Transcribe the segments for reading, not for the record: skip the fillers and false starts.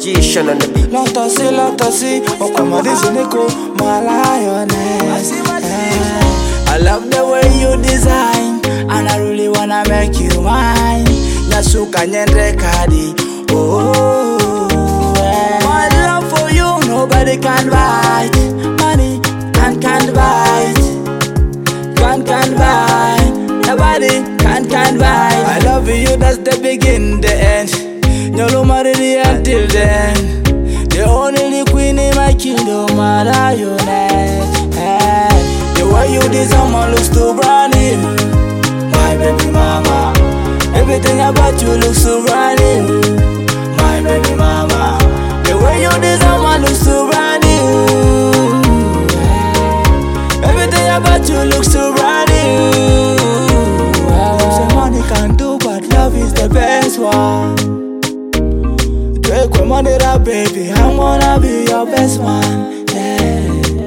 Magician on the beat. Lotosi, Okomadizuniko, my lioness. I love the way you design, and I really wanna make you mine. Yasuka nyendre kadi, oh. My love for you, nobody can buy. Money can't buy. Can't buy. Nobody can't buy. I love you, that's the beginning, the end. You'll marry the until then. The only queen in my kingdom, my lioness. The way you design my looks too brand new, my baby mama. Everything about you looks so brand new, my baby mama. The way you design my looks so brand new. Everything about you looks so brand new. Say money can do, but love is the best one. Take my money that baby, I wanna be your best man. Yeah.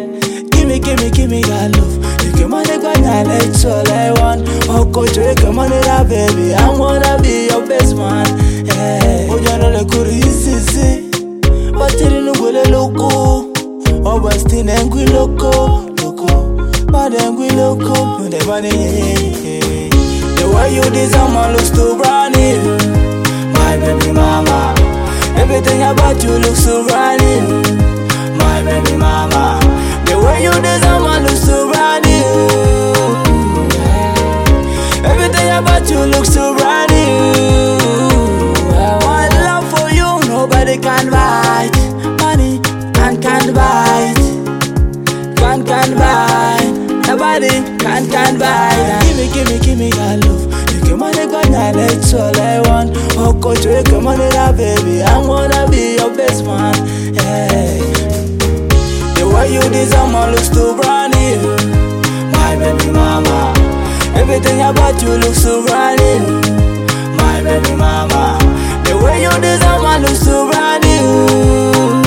Give me that love. You can money go now, that's all I want. Oh, coach, take my money that baby, I wanna be your best man. Yeah. Oh, you know the cool easy, but you didn't go to loco. Oh, but still angry loco, but angry loco. The money, the way you design my looks too brand new, my baby mama. Everything about you looks so brand new, my baby mama. The way you design my looks so brand new. Everything about you looks so brand new. My love for you, nobody can buy. Money can't buy. Can't buy. Nobody can't buy. Give me that love. You can money go now, that's all I want. Oh, coach, you can money that baby, I wanna be your best man. Yeah. The way you design my looks too brand new, my baby mama. Everything about you looks so brand new, my baby mama. The way you design my looks so brand new.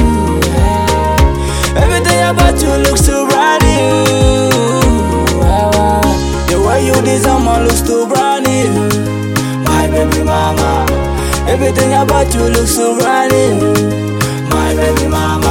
Everything about you looks so brand new. The way you design my looks so brand new, my baby mama. Everything about you looks so brand new, my baby mama.